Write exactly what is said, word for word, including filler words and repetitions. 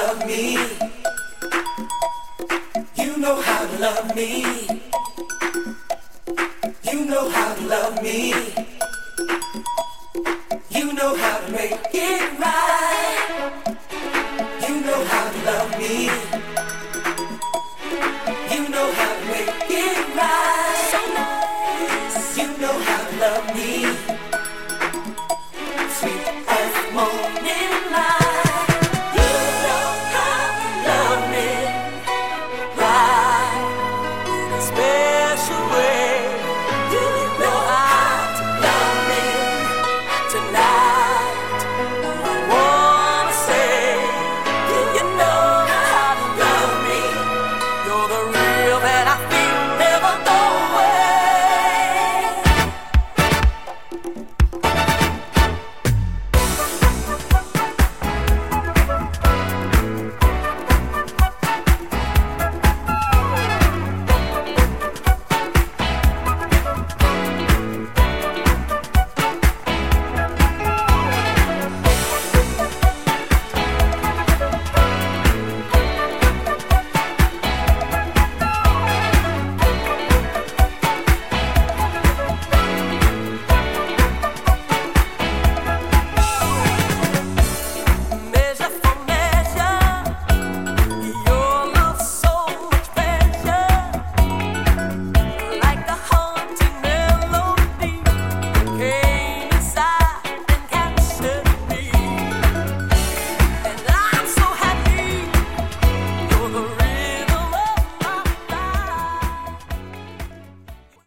love me. You know how to love me. You know how to love me. You know how to make it right. You know how to love me. You know how to make it right. So nice. You know how to love me.